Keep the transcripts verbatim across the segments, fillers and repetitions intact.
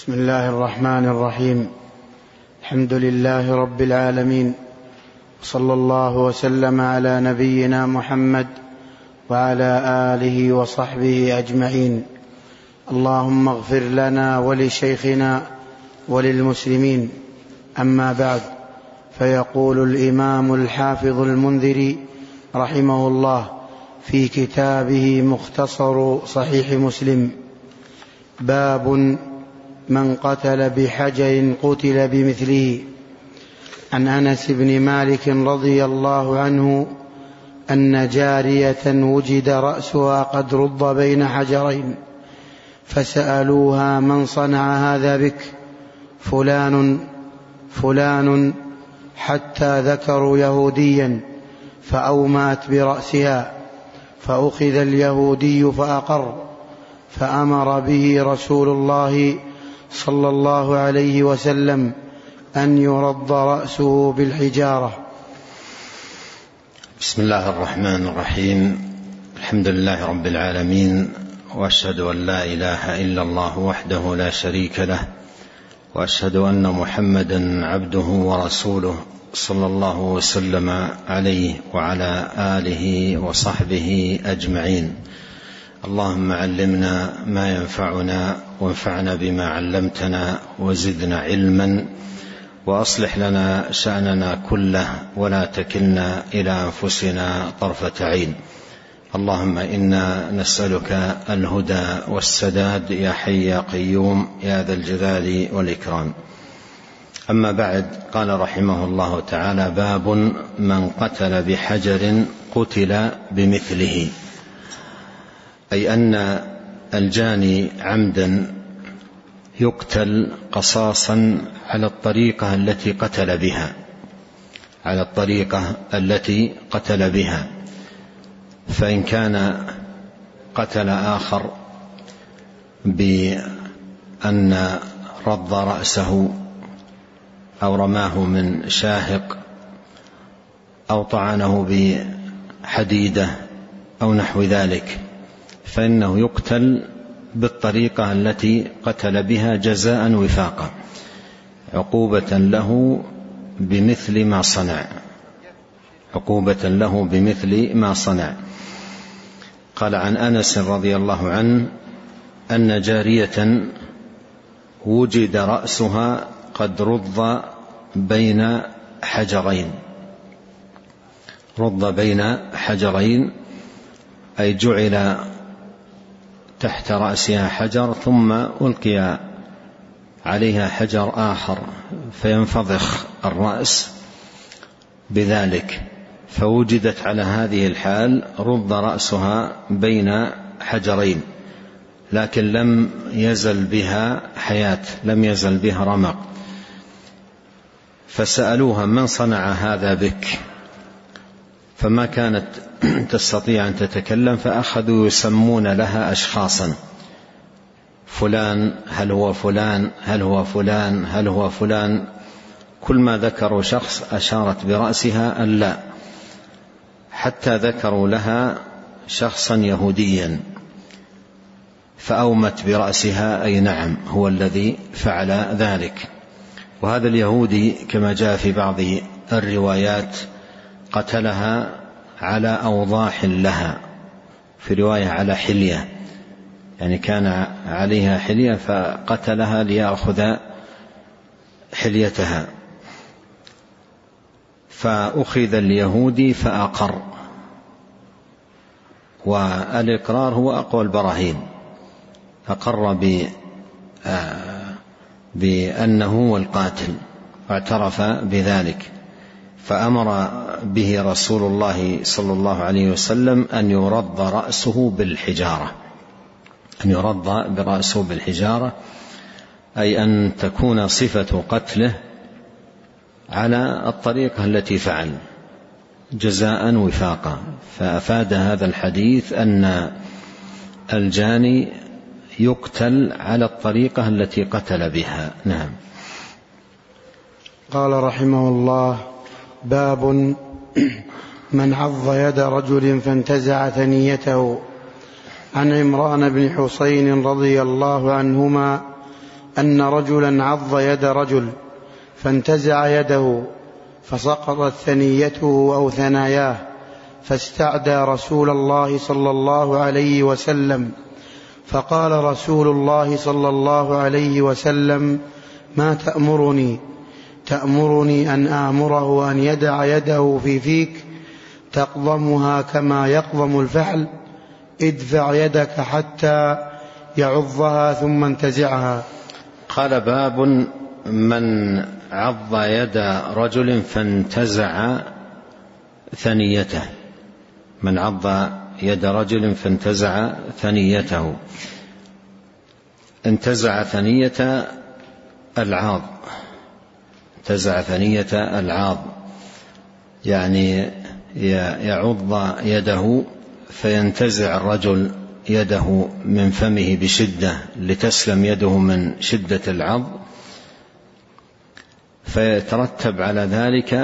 بسم الله الرحمن الرحيم. الحمد لله رب العالمين، صلى الله وسلم على نبينا محمد وعلى آله وصحبه أجمعين. اللهم اغفر لنا ولشيخنا وللمسلمين. أما بعد، فيقول الإمام الحافظ المنذري رحمه الله في كتابه مختصر صحيح مسلم: باب من قتل بحجر قتل بمثله. عن أنس بن مالك رضي الله عنه أن جارية وجد رأسها قد رض بين حجرين، فسألوها: من صنع هذا بك؟ فلان فلان، حتى ذكروا يهوديا فأومأت برأسها، فأخذ اليهودي فأقر، فأمر به رسول الله صلى الله عليه وسلم أن يرد رأسه بالحجارة. بسم الله الرحمن الرحيم. الحمد لله رب العالمين، وأشهد أن لا إله إلا الله وحده لا شريك له، وأشهد أن محمدا عبده ورسوله صلى الله وسلم عليه وعلى آله وصحبه أجمعين. اللهم علمنا ما ينفعنا، وانفعنا بما علمتنا، وزدنا علما، وأصلح لنا شأننا كله، ولا تكلنا إلى أنفسنا طرفة عين. اللهم إنا نسألك الهدى والسداد يا حي يا قيوم يا ذا الجلال والإكرام. أما بعد، قال رحمه الله تعالى: باب من قتل بحجر قتل بمثله، أي أن الجاني عمدا يقتل قصاصا على الطريقة التي قتل بها على الطريقة التي قتل بها فإن كان قتل آخر بأن رض رأسه أو رماه من شاهق أو طعنه بحديدة أو نحو ذلك، فإنه يقتل بالطريقة التي قتل بها جزاء وفاقا، عقوبة له بمثل ما صنع عقوبة له بمثل ما صنع. قال: عن أنس رضي الله عنه أن جارية وجد رأسها قد رض بين حجرين رض بين حجرين أي جعل تحت رأسها حجر، ثم ألقي عليها حجر آخر فينفضخ الرأس بذلك، فوجدت على هذه الحال رض رأسها بين حجرين، لكن لم يزل بها حياة، لم يزل بها رمق. فسألوها: من صنع هذا بك؟ فما كانت تستطيع أن تتكلم، فأخذوا يسمون لها أشخاصا: فلان، هل هو فلان، هل هو فلان، هل هو فلان. كل ما ذكروا شخص أشارت برأسها أن لا، حتى ذكروا لها شخصا يهوديا فأومت برأسها، أي نعم هو الذي فعل ذلك. وهذا اليهودي كما جاء في بعض الروايات قتلها على أوضاح لها، في رواية على حلية، يعني كان عليها حلية فقتلها ليأخذ حليتها. فأخذ اليهودي فأقر، والإقرار هو أقوى البراهين، أقر بأنه هو القاتل واعترف بذلك، فأمر به رسول الله صلى الله عليه وسلم أن يرد رأسه بالحجارة أن يرد برأسه بالحجارة أي أن تكون صفة قتله على الطريقة التي فعل جزاء وفاقا. فأفاد هذا الحديث أن الجاني يقتل على الطريقة التي قتل بها. نعم. قال رحمه الله: باب من عض يد رجل فانتزع ثنيته. عن عمران بن حسين رضي الله عنهما أن رجلا عض يد رجل فانتزع يده فسقطت ثنيته أو ثناياه، فاستعدى رسول الله صلى الله عليه وسلم، فقال رسول الله صلى الله عليه وسلم: ما تأمرني؟ تأمرني أن آمره أن يدع يده في فيك تقضمها كما يقضم الفحل؟ ادفع يدك حتى يعضها ثم انتزعها. قال: باب من عض يد رجل فانتزع ثنيته. من عض يد رجل فانتزع ثنيته. انتزع ثنية العاض، انتزع ثنية العاض يعني يعض يده فينتزع الرجل يده من فمه بشدة لتسلم يده من شدة العض، فيترتب على ذلك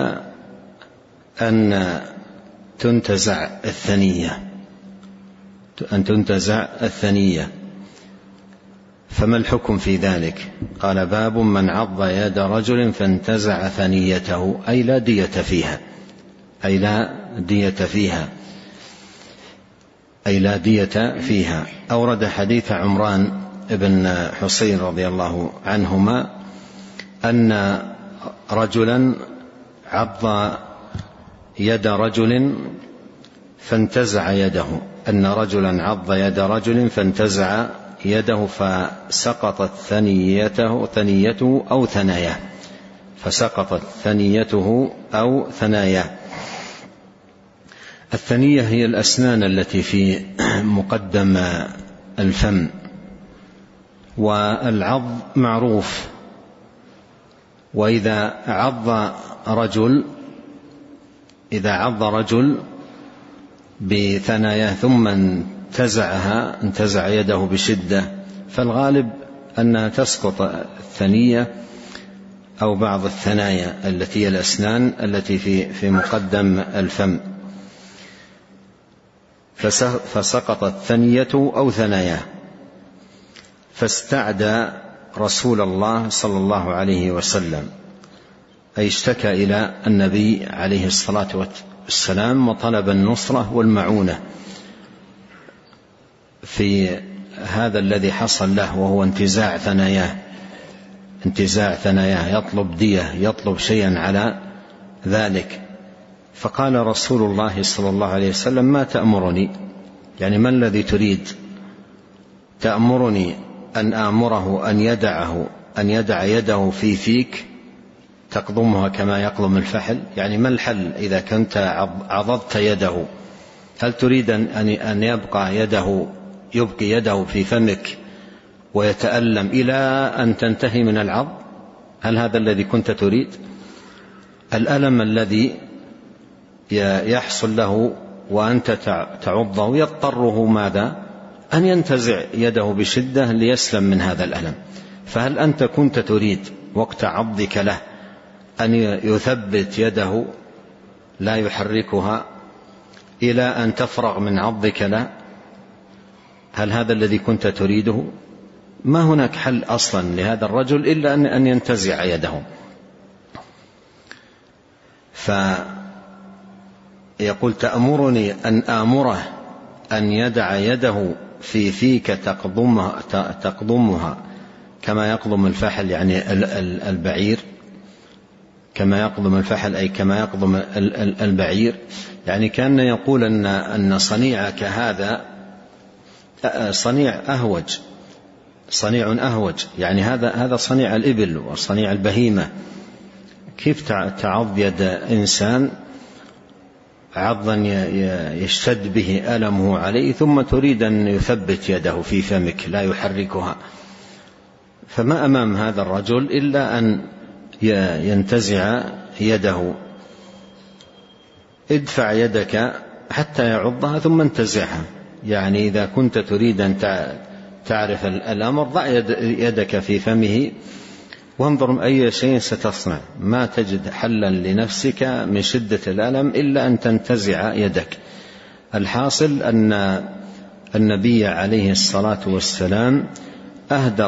أن تنتزع الثنية أن تنتزع الثنية. فما الحكم في ذلك؟ قال: باب من عض يد رجل فانتزع ثنيته، أي لا دية فيها أي لا دية فيها أي لا دية فيها. أورد حديث عمران بن حسين رضي الله عنهما أن رجلا عض يد رجل فانتزع يده أن رجلا عض يد رجل فانتزع يده فسقطت ثنيته ثنيته أو ثناياه فسقطت ثنيته أو ثناياه. الثنية هي الأسنان التي في مقدم الفم، والعض معروف. وإذا عض رجل إذا عض رجل بثناياه ثم انتزعها انتزع يده بشدة، فالغالب أنها تسقط الثنية أو بعض الثنايا التي هي الأسنان التي في في مقدم الفم، فسقطت ثنيته أو ثناياه. فاستعدى رسول الله صلى الله عليه وسلم، أي اشتكى إلى النبي عليه الصلاة والسلام وطلب النصرة والمعونة في هذا الذي حصل له، وهو انتزاع ثناياه انتزاع ثناياه يطلب دية، يطلب شيئا على ذلك. فقال رسول الله صلى الله عليه وسلم: ما تأمرني؟ يعني ما الذي تريد؟ تأمرني أن آمره أن يدعه أن يدع يده في فيك تقضمها كما يقضم الفحل؟ يعني ما الحل إذا كنت عضضت يده؟ هل تريد أن يبقى يده يبقي يده في فمك ويتألم إلى أن تنتهي من العض؟ هل هذا الذي كنت تريد؟ الألم الذي يحصل له وأنت تعضه يضطره ماذا؟ أن ينتزع يده بشدة ليسلم من هذا الألم. فهل أنت كنت تريد وقت عضك له أن يثبت يده لا يحركها إلى أن تفرغ من عضك له؟ هل هذا الذي كنت تريده؟ ما هناك حل أصلا لهذا الرجل إلا أن ينتزع يده. فيقول: تأمرني أن آمره أن يدع يده في فيك تقضمها, تقضمها كما يقضم الفحل، يعني البعير، كما يقضم الفحل أي كما يقضم البعير. يعني كان يقول أن أن صنيعك هذا صنيع أهوج صنيع أهوج يعني هذا هذا صنيع الإبل وصنيع البهيمة. كيف تعض يد إنسان عضا يشتد به ألمه عليه ثم تريد أن يثبت يده في فمك لا يحركها؟ فما أمام هذا الرجل إلا أن ينتزع يده. ادفع يدك حتى يعضها ثم انتزعها. يعني إذا كنت تريد أن تعرف الأمر ضع يدك في فمه وانظر أي شيء ستصنع. ما تجد حلا لنفسك من شدة الألم إلا أن تنتزع يدك. الحاصل أن النبي عليه الصلاة والسلام أهدر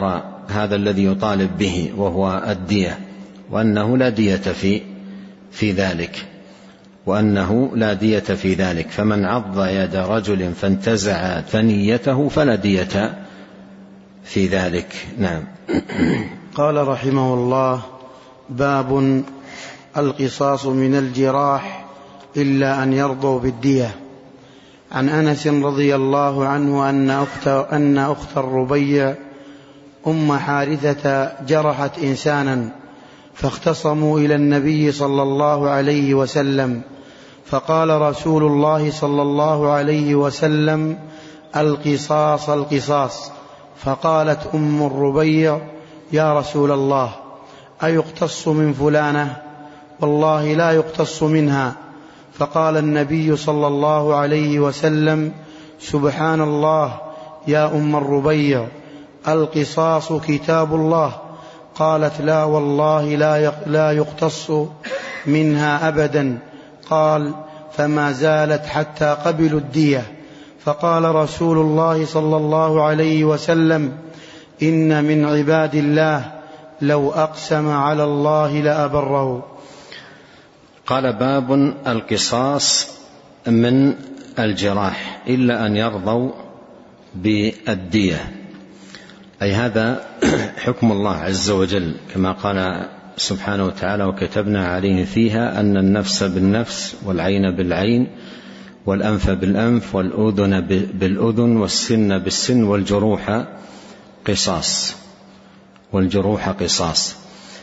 هذا الذي يطالب به وهو الدية، وأنه لا دية في في ذلك وأنه لا دية في ذلك فمن عض يد رجل فانتزع ثنيته فلا دية في ذلك. نعم. قال رحمه الله: باب القصاص من الجراح إلا أن يرضوا بالدية. عن أنس رضي الله عنه أن أخت, أن أخت الربيع أم حارثة جرحت إنسانا فاختصموا إلى النبي صلى الله عليه وسلم، فقال رسول الله صلى الله عليه وسلم: القصاص القصاص. فقالت أم الربيع: يا رسول الله، أيقتص من فلانة؟ والله لا يقتص منها. فقال النبي صلى الله عليه وسلم: سبحان الله يا أم الربيع، القصاص كتاب الله. قالت: لا والله لا يقتص منها أبدا. قال: فما زالت حتى قبلوا الدية. فقال رسول الله صلى الله عليه وسلم: إن من عباد الله لو أقسم على الله لأبره. قال: باب القصاص من الجراح إلا أن يرضوا بالدية، أي هذا حكم الله عز وجل كما قال سبحانه وتعالى: وكتبنا عليه فيها أن النفس بالنفس والعين بالعين والأنف بالأنف والأذن بالأذن والسن بالسن والجروح قصاص والجروح قصاص.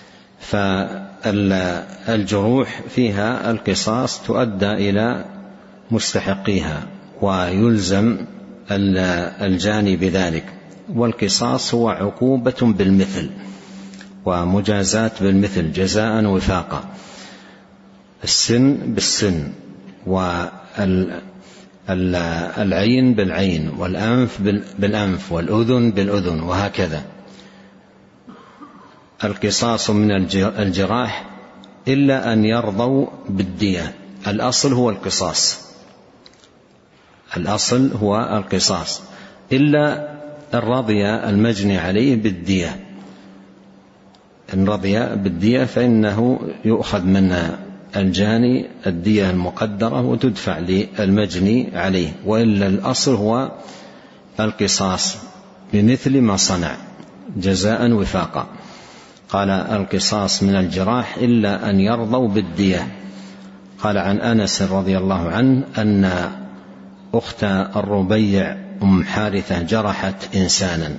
فالجروح فيها القصاص تؤدى إلى مستحقيها ويلزم الجاني بذلك، والقصاص هو عقوبة بالمثل ومجازات بالمثل جزاء وفاقا، السن بالسن والعين بالعين والأنف بالأنف والأذن بالأذن وهكذا. القصاص من الجراح إلا أن يرضوا بالدية. الأصل هو القصاص، الأصل هو القصاص إلا الرضي المجني عليه بالدية. إن رضي بالدية فإنه يؤخذ من الجاني الدية المقدرة وتدفع للمجني عليه، وإلا الأصل هو القصاص بمثل ما صنع جزاء وفاقا. قال: القصاص من الجراح إلا أن يرضوا بالدية. قال عن أنس رضي الله عنه أن أخت الربيع أم حارثة جرحت إنسانا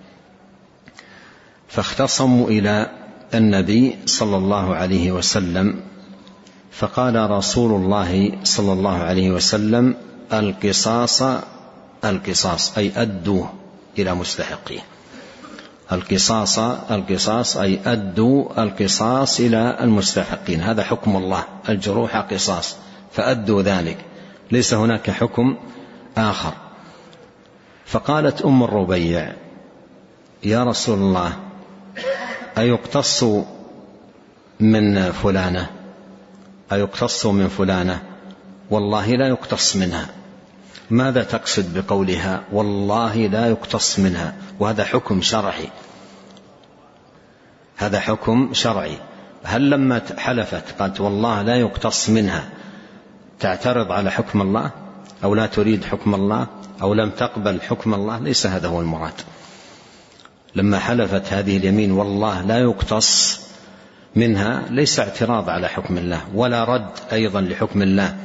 فاختصموا إلى النبي صلى الله عليه وسلم، فقال رسول الله صلى الله عليه وسلم: القصاص القصاص، أي أدوا إلى مستحقيه. القصاص القصاص أي أدوا القصاص إلى المستحقين، هذا حكم الله، الجروح قصاص فأدوا ذلك، ليس هناك حكم آخر. فقالت أم الربيع: يا رسول الله، أيقتص من فلانة؟ أيقتص من فلانة؟ والله لا يقتص منها. ماذا تقصد بقولها والله لا يقتص منها؟ وهذا حكم شرعي، هذا حكم شرعي. هل لما حلفت قالت والله لا يقتص منها تعترض على حكم الله أو لا تريد حكم الله أو لم تقبل حكم الله؟ ليس هذا هو المراد. لما حلفت هذه اليمين والله لا يقتص منها ليس اعتراض على حكم الله ولا رد أيضا لحكم الله.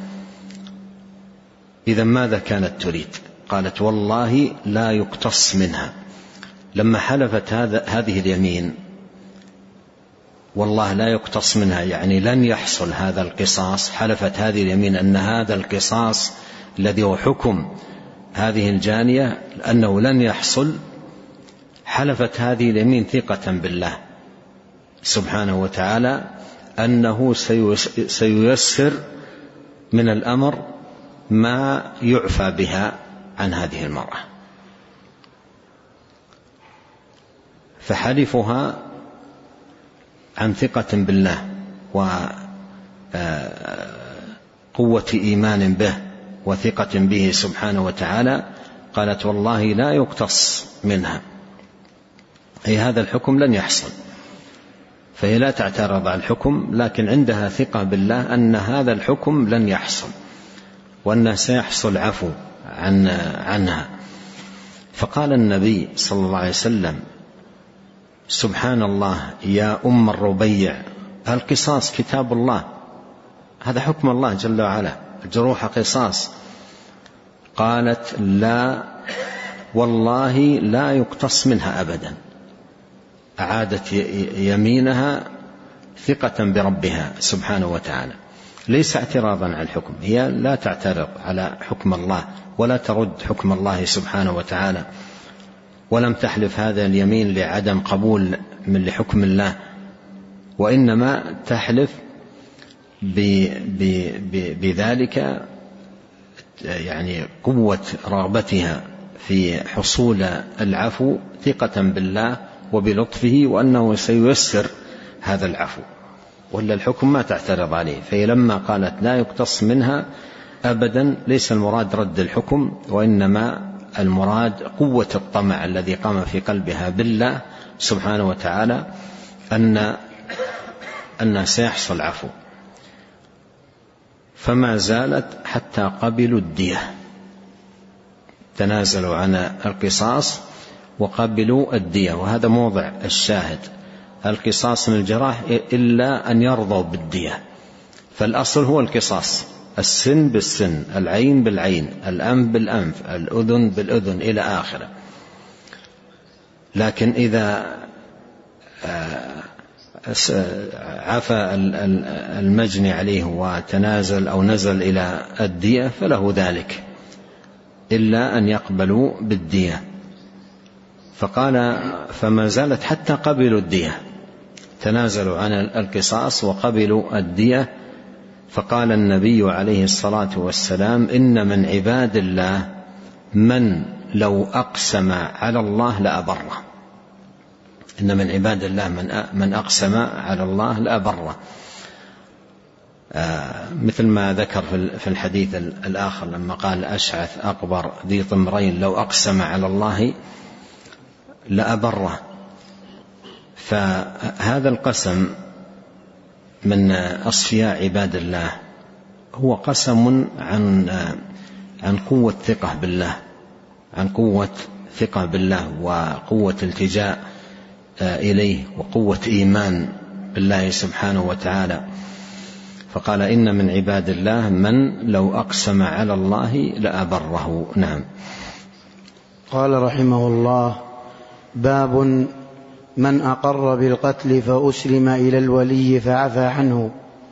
إذا ماذا كانت تريد؟ قالت والله لا يقتص منها. لما حلفت هذا هذه اليمين والله لا يقتص منها، يعني لن يحصل هذا القصاص، حلفت هذه اليمين أن هذا القصاص الذي هو حكم هذه الجانية أنه لن يحصل، حلفت هذه اليمين ثقة بالله سبحانه وتعالى أنه سييسر من الأمر ما يعفى بها عن هذه المرأة. فحلفها عن ثقة بالله وقوة إيمان به وثقة به سبحانه وتعالى، قالت والله لا يقتص منها. أي هذا الحكم لن يحصل، فهي لا تعترض على الحكم، لكن عندها ثقة بالله أن هذا الحكم لن يحصل وأنه سيحصل عفو عن عنها. فقال النبي صلى الله عليه وسلم: سبحان الله يا أم الربيع، القصاص كتاب الله، هذا حكم الله جل وعلا، الجروح قصاص. قالت: لا والله لا يقتص منها أبدا. أعادت يمينها ثقة بربها سبحانه وتعالى، ليس اعتراضا على الحكم، هي لا تعترض على حكم الله ولا ترد حكم الله سبحانه وتعالى، ولم تحلف هذا اليمين لعدم قبول من لحكم الله، وإنما تحلف بذلك يعني قوة رغبتها في حصول العفو، ثقة بالله وبلطفه وأنه سييسر هذا العفو، ولا الحكم ما تعترض عليه. فهي لما قالت لا يقتص منها أبدا، ليس المراد رد الحكم، وإنما المراد قوة الطمع الذي قام في قلبها بالله سبحانه وتعالى أن أن سيحصل عفو. فما زالت حتى قبلوا الدية، تنازلوا عن القصاص وقبلوا الدية، وهذا موضع الشاهد، القصاص من الجراح إلا أن يرضوا بالدية، فالأصل هو القصاص، السن بالسن، العين بالعين، الأنف بالأنف، الأذن بالأذن إلى آخره. لكن إذا عفى المجني عليه وتنازل أو نزل إلى الدية فله ذلك، إلا أن يقبلوا بالدية. فقال: فما زالت حتى قبلوا الدية، تنازلوا عن القصاص وقبلوا الدية. فقال النبي عليه الصلاة والسلام: إن من عباد الله من لو أقسم على الله لأبره، إن من عباد الله من من أقسم على الله لأبره، آه مثل ما ذكر في الحديث الآخر لما قال أشعث أقبر ذي طمرين لو أقسم على الله لأبره. فهذا القسم من أصفياء عباد الله هو قسم عن عن قوة ثقة بالله، عن قوة ثقة بالله وقوة التجاء إليه وقوة إيمان بالله سبحانه وتعالى. فقال: إن من عباد الله من لو أقسم على الله لأبره. نعم. قال رحمه الله: باب من أقر بالقتل فأسلم إلى الولي فعفى عنه.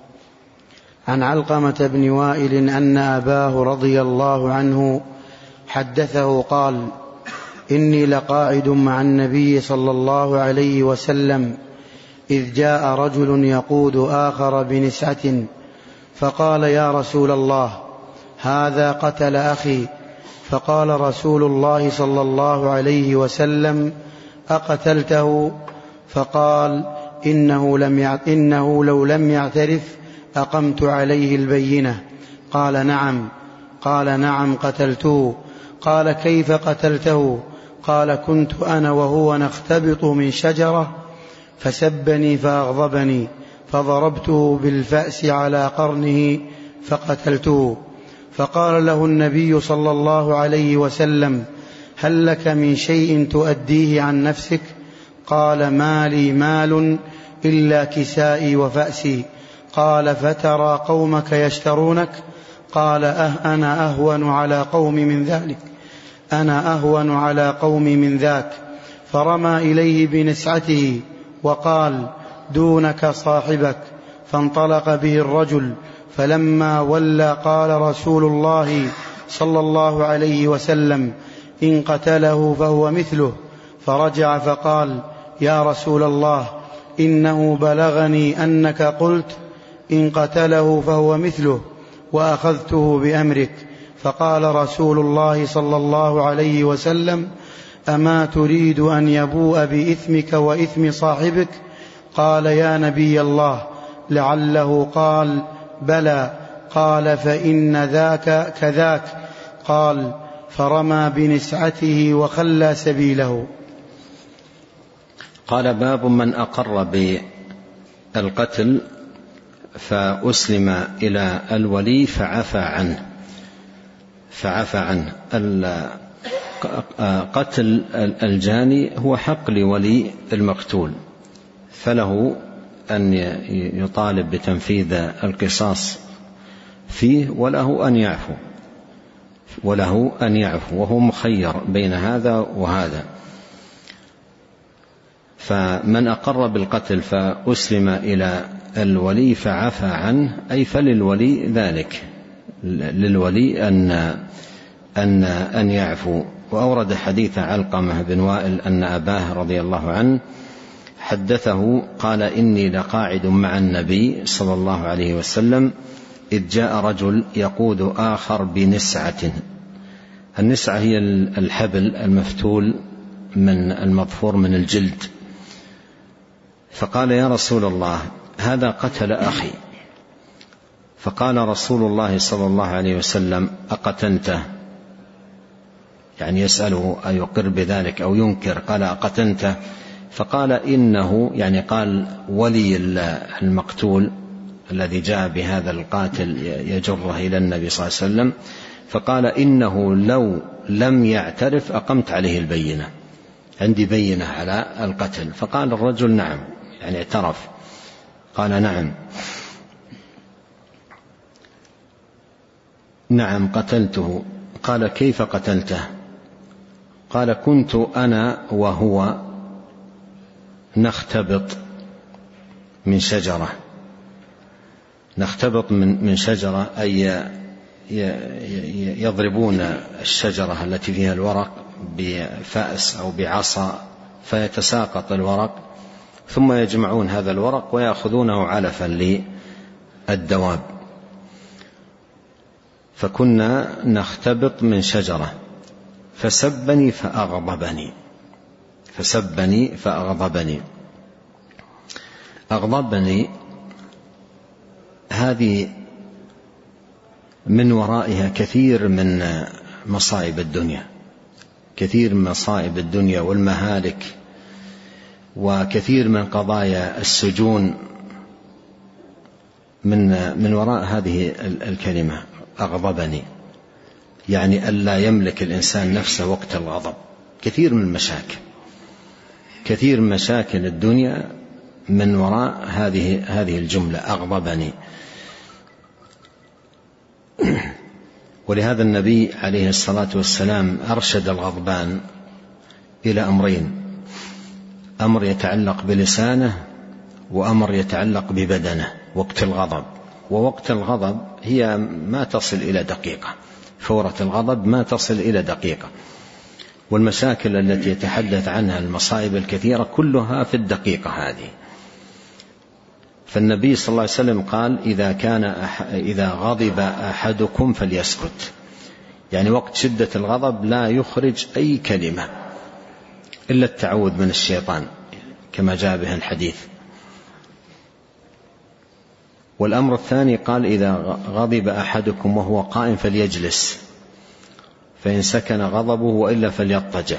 عن علقمة بن وائل أن أباه رضي الله عنه حدثه قال: إني لقاعد مع النبي صلى الله عليه وسلم إذ جاء رجل يقود آخر بنسعة فقال: يا رسول الله، هذا قتل أخي. فقال رسول الله صلى الله عليه وسلم: أقتلته؟ فقال: إنه, لم يع... إنه لو لم يعترف أقمت عليه البينة. قال: نعم. قال: نعم قتلته. قال: كيف قتلته؟ قال: كنت أنا وهو نختبط من شجرة فسبني فأغضبني فضربته بالفأس على قرنه فقتلته. فقال له النبي صلى الله عليه وسلم: هل لك من شيء تؤديه عن نفسك؟ قال: ما لي مال إلا كسائي وفأسي. قال: فترى قومك يشترونك؟ قال: أه أنا أهون على قوم من ذلك أنا أهون على قوم من ذاك. فرمى إليه بنسعته وقال: دونك صاحبك. فانطلق به الرجل، فلما ولى قال رسول الله صلى الله عليه وسلم: إن قتله فهو مثله. فرجع فقال: يا رسول الله، إنه بلغني أنك قلت إن قتله فهو مثله، وأخذته بأمرك. فقال رسول الله صلى الله عليه وسلم: أما تريد أن يبوء بإثمك وإثم صاحبك؟ قال: يا نبي الله، لعله قال بلى. قال: فإن ذاك كذاك. قال: فرمى بنسعته وخلى سبيله. قال: باب من أقر بالقتل فأسلم إلى الولي فعفى عنه فعفى عنه قتل الجاني هو حق لولي المقتول، فله أن يطالب بتنفيذ القصاص فيه، وله أن يعفو وله أن يعفو وهو مخير بين هذا وهذا. فمن أقر بالقتل فأسلم إلى الولي فعفى عنه، أي فللولي ذلك، للولي أن أن أن يعفو. وأورد حديث علقمة بن وائل أن أباه رضي الله عنه حدثه قال: إني لقاعد مع النبي صلى الله عليه وسلم إذ جاء رجل يقود آخر بنسعة. النسعة هي الحبل المفتول من المظفور من الجلد. فقال: يا رسول الله، هذا قتل أخي. فقال رسول الله صلى الله عليه وسلم: أقتلته؟ يعني يسأله أيقر بذلك أو ينكر. قال: أقتلته؟ فقال: إنه، يعني قال ولي المقتول الذي جاء بهذا القاتل يجره إلى النبي صلى الله عليه وسلم، فقال: إنه لو لم يعترف أقمت عليه البينة، عندي بينة على القتل. فقال الرجل: نعم، يعني اعترف. قال: نعم نعم قتلته. قال: كيف قتلته؟ قال: كنت أنا وهو نختبط من شجرة. نختبط من من شجرة أي يضربون الشجرة التي فيها الورق بفأس أو بعصا فيتساقط الورق، ثم يجمعون هذا الورق ويأخذونه علفا للدواب. فكنا نختبط من شجرة فسبني فأغضبني فسبني فأغضبني أغضبني هذه من ورائها كثير من مصائب الدنيا، كثير من مصائب الدنيا والمهالك، وكثير من قضايا السجون من من وراء هذه الكلمة أغضبني، يعني ألا يملك الإنسان نفسه وقت الغضب. كثير من المشاكل كثير من مشاكل الدنيا من وراء هذه هذه الجملة أغضبني. ولهذا النبي عليه الصلاة والسلام أرشد الغضبان إلى أمرين: أمر يتعلق بلسانه، وأمر يتعلق ببدنه وقت الغضب. ووقت الغضب هي ما تصل إلى دقيقة، فورة الغضب ما تصل إلى دقيقة، والمشاكل التي يتحدث عنها المصائب الكثيرة كلها في الدقيقة هذه. فالنبي صلى الله عليه وسلم قال: إذا كان أح... إذا غضب أحدكم فليسكت، يعني وقت شدة الغضب لا يخرج أي كلمة إلا التعوذ من الشيطان كما جاء به الحديث. والأمر الثاني قال: إذا غضب أحدكم وهو قائم فليجلس، فإن سكن غضبه وإلا فليضطجع.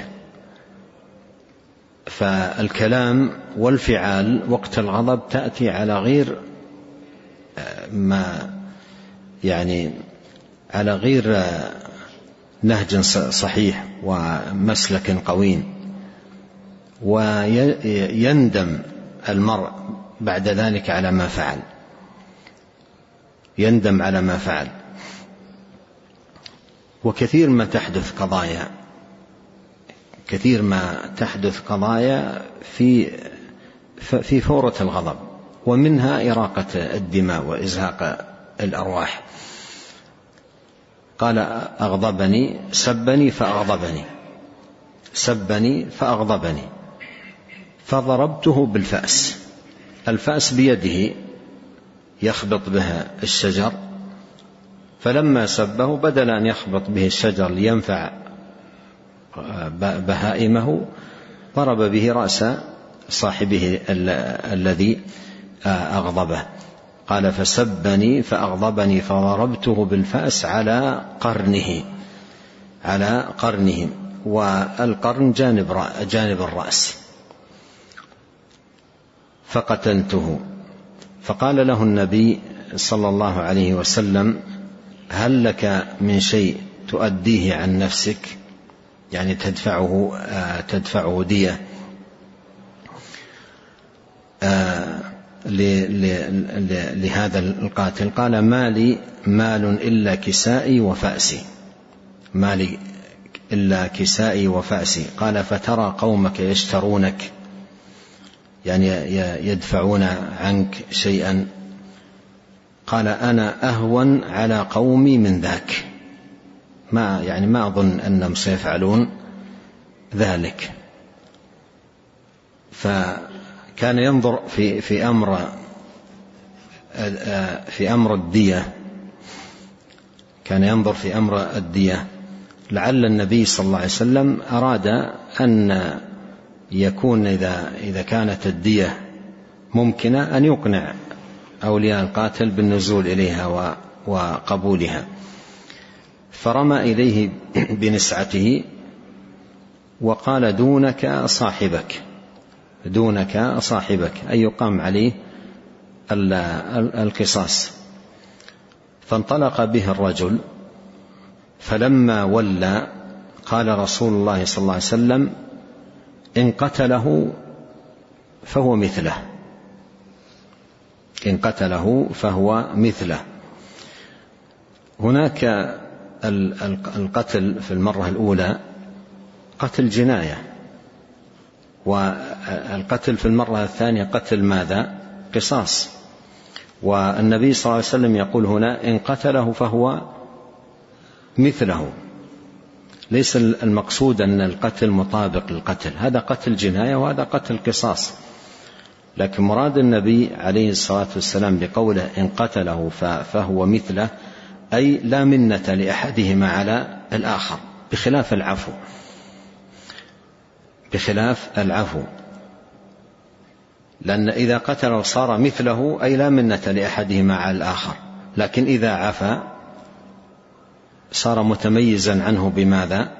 فالكلام والفعال وقت الغضب تأتي على غير ما يعني على غير نهج صحيح ومسلك قويم، ويندم المرء بعد ذلك على ما فعل، يندم على ما فعل. وكثير ما تحدث قضايا كثير ما تحدث قضايا في في فورة الغضب، ومنها إراقة الدماء وإزهاق الأرواح. قال: أغضبني سبني فأغضبني سبني فأغضبني فضربته بالفأس. الفأس بيده يخبط بها الشجر، فلما سبه بدل أن يخبط به الشجر لينفع بهائمه ضرب به رأس صاحبه الذي أغضبه. قال: فسبني فأغضبني فضربته بالفأس على قرنه على قرنه والقرن جانب جانب الرأس. فقتلته. فقال له النبي صلى الله عليه وسلم: هل لك من شيء تؤديه عن نفسك؟ يعني تدفعه, تدفعه دية لهذا القاتل. قال: ما لي مال إلا كسائي وفأسي، ما لي إلا كسائي وفأسي. قال: فترى قومك يشترونك، يعني يدفعون عنك شيئا. قال: أنا أهون على قومي من ذاك، ما يعني ما أظن أنهم سيفعلون ذلك. فكان ينظر في في أمر في أمر الدية، كان ينظر في أمر الدية لعل النبي صلى الله عليه وسلم أراد أن يكون إذا إذا كانت الدية ممكنة أن يقنع أولياء القاتل بالنزول إليها وقبولها. فرمى إليه بنسعته وقال: دونك صاحبك، دونك صاحبك، أي يقام عليه القصاص. فانطلق به الرجل، فلما ولى قال رسول الله صلى الله عليه وسلم: إن قتله فهو مثله، إن قتله فهو مثله. هناك القتل في المرة الأولى قتل جناية، والقتل في المرة الثانية قتل ماذا؟ قصاص. والنبي صلى الله عليه وسلم يقول هنا: إن قتله فهو مثله. ليس المقصود أن القتل مطابق للقتل، هذا قتل جناية وهذا قتل قصاص. لكن مراد النبي عليه الصلاة والسلام بقوله إن قتله فهو مثله أي لا منة لأحدهما على الآخر، بخلاف العفو، بخلاف العفو. لأن إذا قتله صار مثله أي لا منة لأحدهما على الآخر، لكن إذا عفا صار متميزا عنه بماذا؟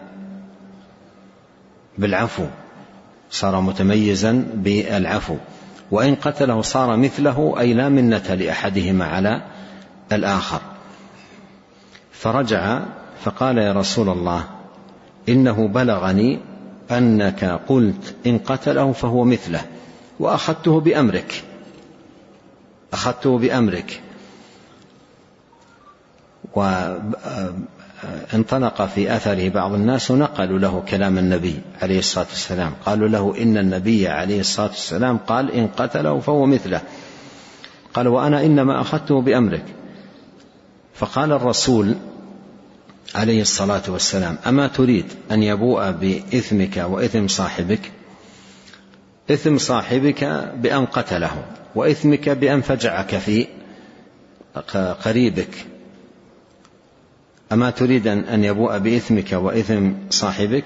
بالعفو، صار متميزا بالعفو. وإن قتله صار مثله أي لا منة لأحدهما على الآخر. فرجع فقال: يا رسول الله، إنه بلغني أنك قلت إن قتله فهو مثله، وأخذته بأمرك، أخذته بأمرك. وانطلق في أثره بعض الناس ونقلوا له كلام النبي عليه الصلاة والسلام، قالوا له: إن النبي عليه الصلاة والسلام قال إن قتله فهو مثله. قال: وأنا إنما أخذته بأمرك. فقال الرسول عليه الصلاة والسلام: أما تريد أن يبوء بإثمك وإثم صاحبك؟ إثم صاحبك بأن قتله، وإثمك بأن فجعك في قريبك. أما تريد أن يبوء بإثمك وإثم صاحبك؟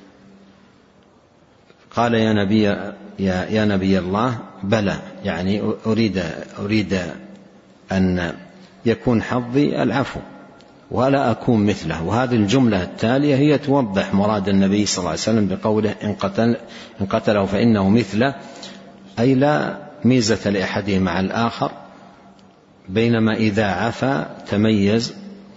قال: يا نبي, يا, يا نبي الله، بلى، يعني أريد, أريد أن يكون حظي العفو ولا أكون مثله. وهذه الجملة التالية هي توضح مراد النبي صلى الله عليه وسلم بقوله إن, قتل إن قتله فإنه مثله، أي لا ميزة لأحدهم مع الآخر، بينما إذا عفا تميز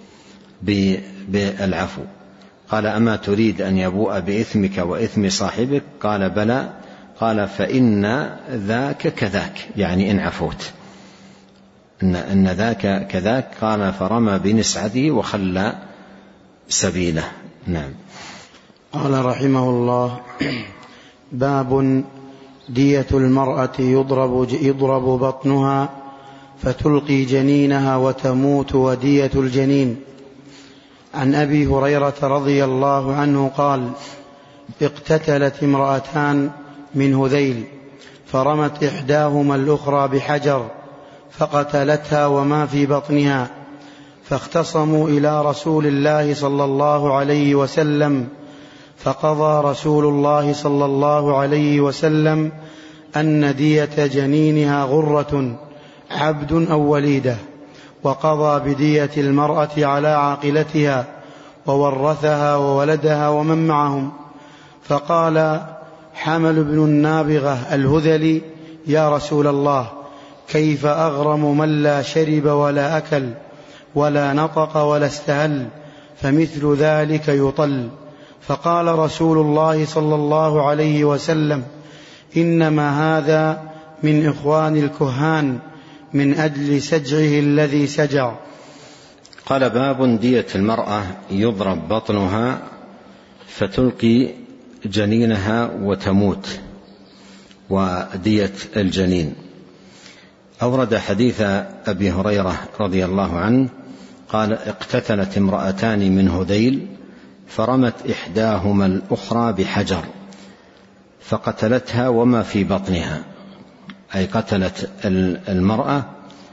بالعفو. قال: أما تريد أن يبوء بإثمك وإثم صاحبك؟ قال: بلى. قال: فإن ذاك كذاك، يعني إن عفوت إن, إن ذاك كذاك. قال: فرمى بنسعته وخلى سبيله. نعم. قال رحمه الله: باب دية المرأة يضرب, يضرب بطنها فتلقي جنينها وتموت ودية الجنين. عن أبي هريرة رضي الله عنه قال: اقتتلت امرأتان من هذيل، فرمت إحداهما الأخرى بحجر فقتلتها وما في بطنها، فاختصموا إلى رسول الله صلى الله عليه وسلم، فقضى رسول الله صلى الله عليه وسلم أن دية جنينها غرة عبد أو وليدة، وقضى بدية المرأة على عاقلتها وورثها وولدها ومن معهم. فقال حمل بن النابغة الهذلي يا رسول الله كيف أغرم من لا شرب ولا أكل ولا نطق ولا استهل فمثل ذلك يطل؟ فقال رسول الله صلى الله عليه وسلم إنما هذا من إخوان الكهان من أجل سجعه الذي سجع. قال باب دية المرأة يضرب بطنها فتلقي جنينها وتموت ودية الجنين. أورد حديث أبي هريرة رضي الله عنه قال اقتتلت امرأتان من هذيل فرمت إحداهما الأخرى بحجر فقتلتها وما في بطنها، أي قتلت المرأة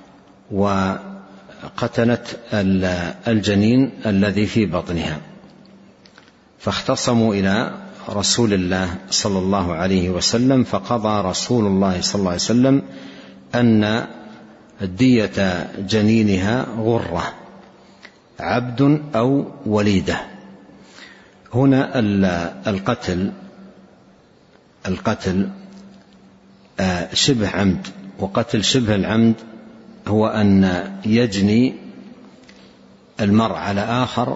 وقتلت الجنين الذي في بطنها. فاختصموا إلى رسول الله صلى الله عليه وسلم، فقضى رسول الله صلى الله عليه وسلم أن دية جنينها غرة عبد أو وليدة. هنا القتل القتل شبه عمد، وقتل شبه العمد هو أن يجني المرء على آخر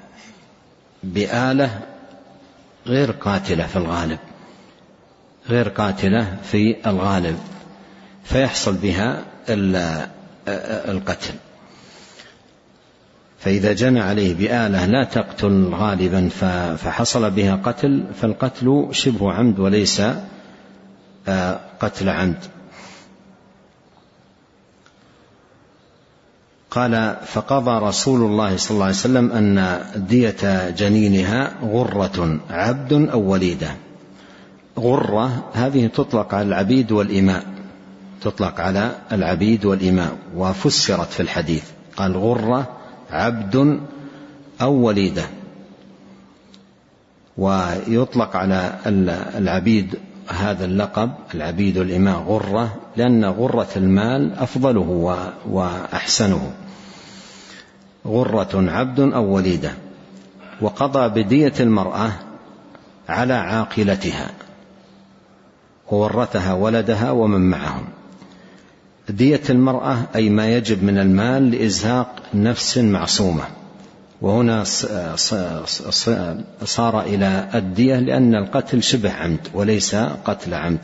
بآلة غير قاتلة في الغالب غير قاتلة في الغالب فيحصل بها القتل. فإذا جنى عليه بآلة لا تقتل غالبا فحصل بها قتل فالقتل شبه عمد وليس قتل عمد. قال فقضى رسول الله صلى الله عليه وسلم أن دية جنينها غرة عبد أو وليدة. غرة هذه تطلق على العبيد والإماء، تطلق على العبيد والإماء، وفسرت في الحديث قال غرة عبد أو وليدة. ويطلق على العبيد هذا اللقب العبيد والإماء غرة لأن غرة المال أفضله وأحسنه. غرة عبد أو وليدة. وقضى بدية المرأة على عاقلتها وورثها ولدها ومن معهم. دية المرأة أي ما يجب من المال لإزهاق نفس معصومة، وهنا صار إلى الدية لأن القتل شبه عمد وليس قتل عمد.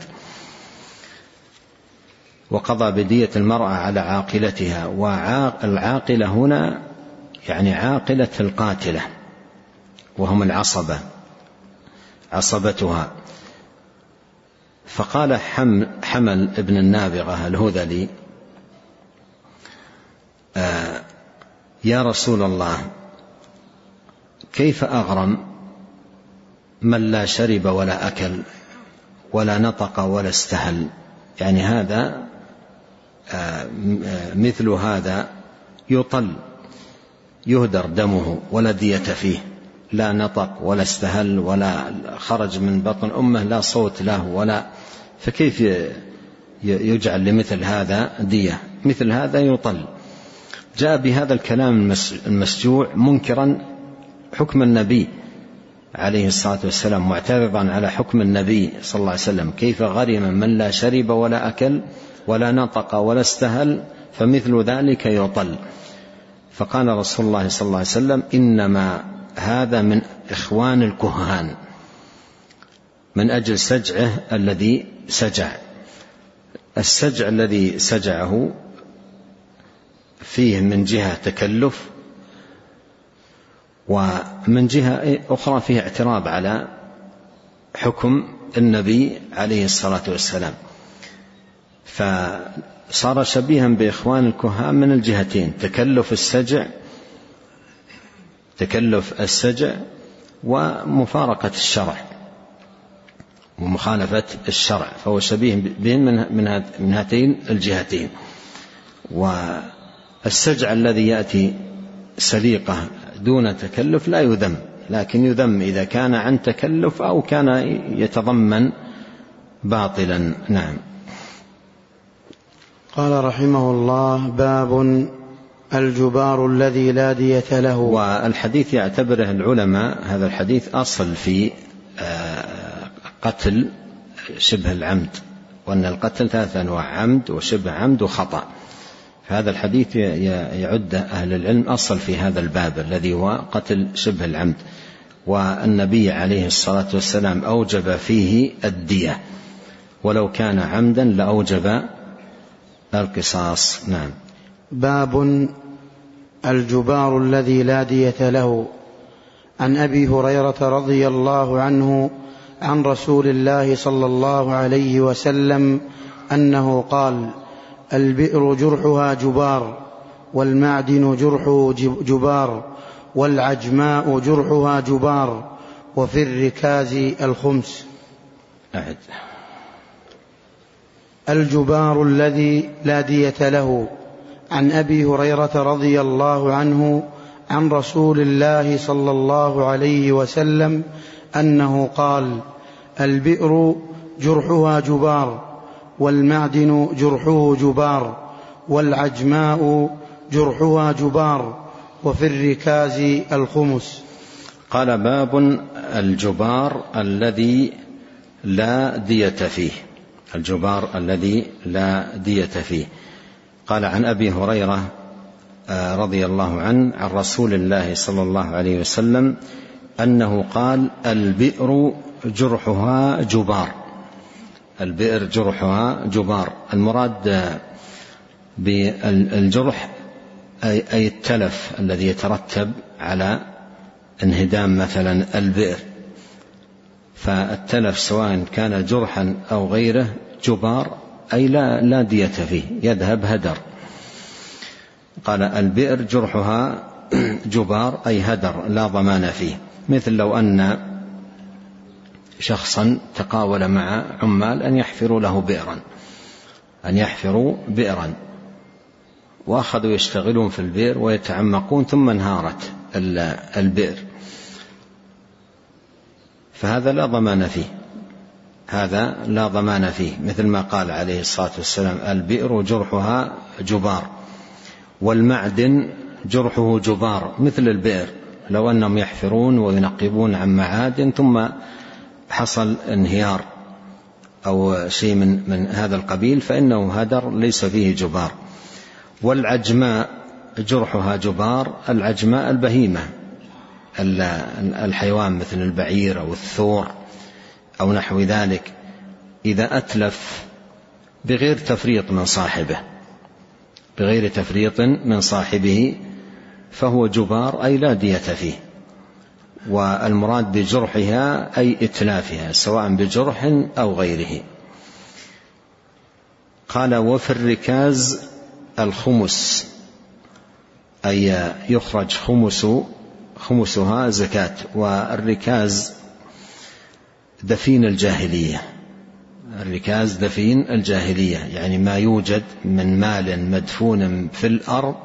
وقضى بدية المرأة على عاقلتها، والعاقلة هنا يعني عاقلة القاتلة وهم العصبة عصبتها. فقال حمل ابن النابغة الهذلي آه يا رسول الله كيف أغرم من لا شرب ولا أكل ولا نطق ولا استهل؟ يعني هذا آه مثل هذا يطل يهدر دمه ولا دية فيه، لا نطق ولا استهل ولا خرج من بطن أمه لا صوت له ولا، فكيف يجعل لمثل هذا دية؟ مثل هذا يطل. جاء بهذا الكلام المسجوع منكرا حكم النبي عليه الصلاة والسلام، معترضا على حكم النبي صلى الله عليه وسلم، كيف غرم من لا شرب ولا أكل ولا نطق ولا استهل فمثل ذلك يطل. فقال رسول الله صلى الله عليه وسلم إنما هذا من إخوان الكهان من أجل سجعه الذي سجع. السجع الذي سجعه فيه من جهة تكلف ومن جهة أخرى فيه اعتراض على حكم النبي عليه الصلاة والسلام، فصار شبيها بإخوان الكهان من الجهتين، تكلف السجع تكلف السجع ومفارقة الشرع ومخالفة الشرع، فهو شبيه بهم من هاتين الجهتين. والسجع الذي يأتي سليقة دون تكلف لا يذم، لكن يذم إذا كان عن تكلف أو كان يتضمن باطلا. نعم. قال رحمه الله باب الجبار الذي لا دية له. والحديث يعتبره العلماء هذا الحديث أصل في قتل شبه العمد وأن القتل ثلاثة أنواع: عمد وشبه عمد وخطأ. فهذا الحديث يعد أهل العلم أصل في هذا الباب الذي هو قتل شبه العمد، والنبي عليه الصلاة والسلام أوجب فيه الدية، ولو كان عمدا لأوجب القصاص. نعم. باب الجبار الذي لا دية له. عن أبي هريرة رضي الله عنه عن رسول الله صلى الله عليه وسلم أنه قال: البئر جرحها جبار، والمعدن جرحه جبار، والعجماء جرحها جبار، وفي الركاز الخمس. أعد. الجبار الذي لا دية له. عن أبي هريرة رضي الله عنه عن رسول الله صلى الله عليه وسلم أنه قال: البئر جرحها جبار، والمعدن جرحه جبار، والعجماء جرحها جبار، وفي الركاز الخمس. قال: باب الجبار الذي لا دية فيه. الجبار الذي لا دية فيه. قال: عن أبي هريرة رضي الله عنه عن رسول الله صلى الله عليه وسلم أنه قال: البئر جرحها جبار. البئر جرحها جبار. المراد بالجرح أي التلف الذي يترتب على انهدام مثلا البئر، فالتلف سواء كان جرحا أو غيره جبار، أي لا, لا دية فيه، يذهب هدر. قال: البئر جرحها جبار أي هدر لا ضمان فيه. مثل لو أن شخصا تقاول مع عمال أن يحفروا له بئرا أن يحفروا بئرا وأخذوا يشتغلون في البئر ويتعمقون، ثم انهارت البئر، فهذا لا ضمان فيه. هذا لا ضمان فيه، مثل ما قال عليه الصلاة والسلام: البئر جرحها جبار، والمعدن جرحه جبار. مثل البئر، لو أنهم يحفرون وينقبون عن معادن ثم حصل انهيار أو شيء من, من هذا القبيل فإنه هدر ليس فيه جبار. والعجماء جرحها جبار. العجماء البهيمة، الحيوان مثل البعير أو الثور أو نحو ذلك، إذا أتلف بغير تفريط من صاحبه بغير تفريط من صاحبه فهو جبار أي لا دية فيه. والمراد بجرحها أي إتلافها سواء بجرح أو غيره. قال: وفي الركاز الخمس، أي يخرج خمس خمسها زكاة. والركاز دفين الجاهلية. الركاز دفين الجاهلية، يعني ما يوجد من مال مدفون في الأرض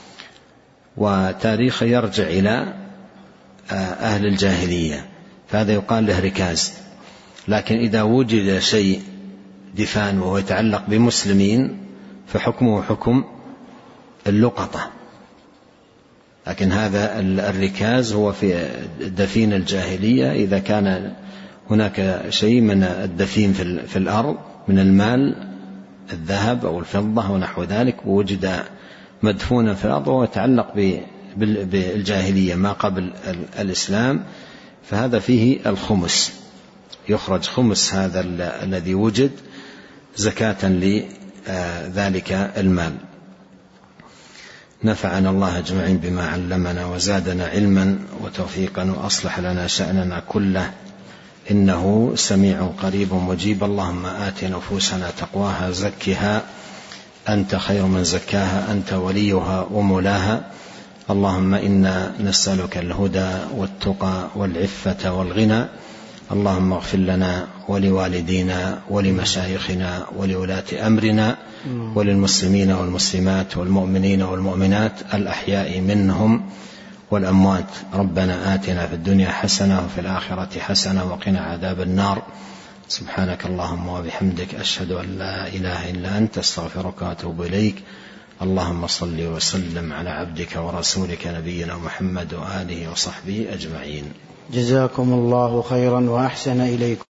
وتاريخ يرجع إلى أهل الجاهلية، فهذا يقال له ركاز. لكن إذا وجد شيء دفان وهو يتعلق بمسلمين فحكمه حكم اللقطة. لكن هذا الركاز هو في دفين الجاهلية، إذا كان هناك شيء من الدفين في الأرض من المال الذهب أو الفضة ونحو ذلك ووجد مدفونا في الأرض وهو يتعلق بالجاهلية ما قبل الإسلام، فهذا فيه الخمس، يخرج خمس هذا الذي وجد زكاة لذلك المال. نفعنا الله أجمعين بما علمنا وزادنا علما وتوفيقا وأصلح لنا شأننا كله، إنه سميع قريب مجيب. اللهم آت نفوسنا تقواها زكها أنت خير من زكاها أنت وليها ومولاها. اللهم إنا نسألك الهدى والتقى والعفة والغنى. اللهم اغفر لنا ولوالدينا ولمشايخنا ولولاة أمرنا وللمسلمين والمسلمات والمؤمنين والمؤمنات الأحياء منهم والأموات. ربنا آتنا في الدنيا حسنة وفي الآخرة حسنة وقنا عذاب النار. سبحانك اللهم وبحمدك أشهد أن لا إله إلا أنت أستغفرك وأتوب إليك. اللهم صل وسلم على عبدك ورسولك نبينا محمد وآله وصحبه أجمعين. جزاكم الله خيرا وأحسن إليكم.